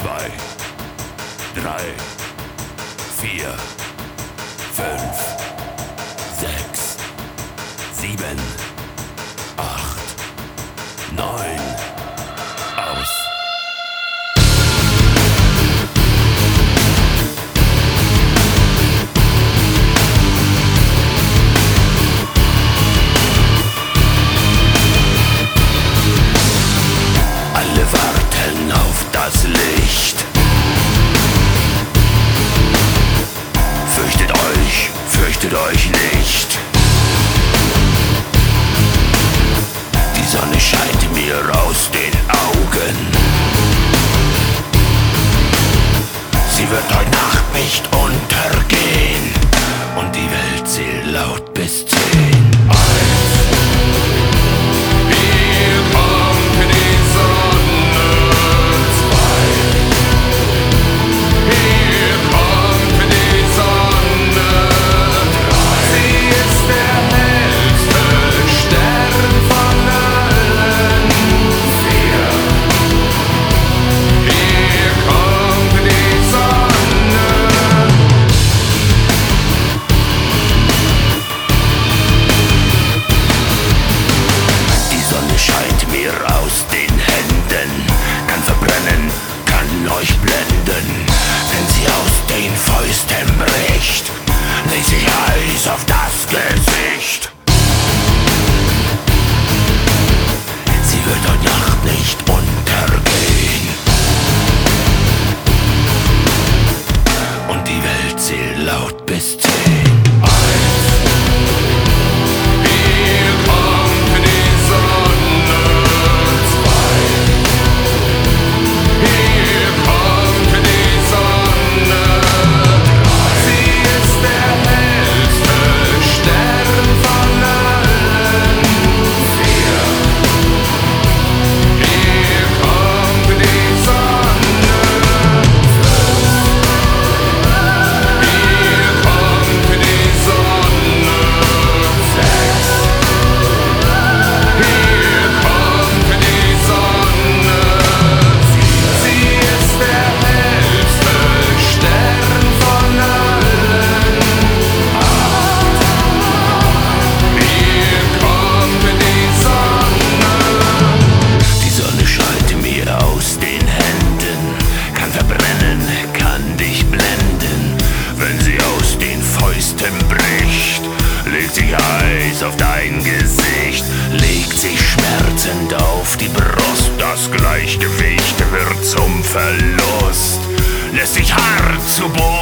2, 3, 4, 5, 6, 7, 8, 9. Aus. Alle warten auf das Licht. Fürchtet euch nicht. Die Sonne scheint mir aus den Augen. Sie wird heute Nacht nicht untergehen. Und die Welt zählt laut bis 10. Aus den Händen, kann verbrennen, kann euch blenden. Wenn sie aus den Fäusten bricht, legt sich Eis auf das Gesicht. Sie wird heute Nacht nicht untergehen. Und die Welt zählt laut bis 10. Bricht, legt sich Eis auf dein Gesicht, legt sich schmerzend auf die Brust. Das Gleichgewicht wird zum Verlust, lässt sich hart zu Boden.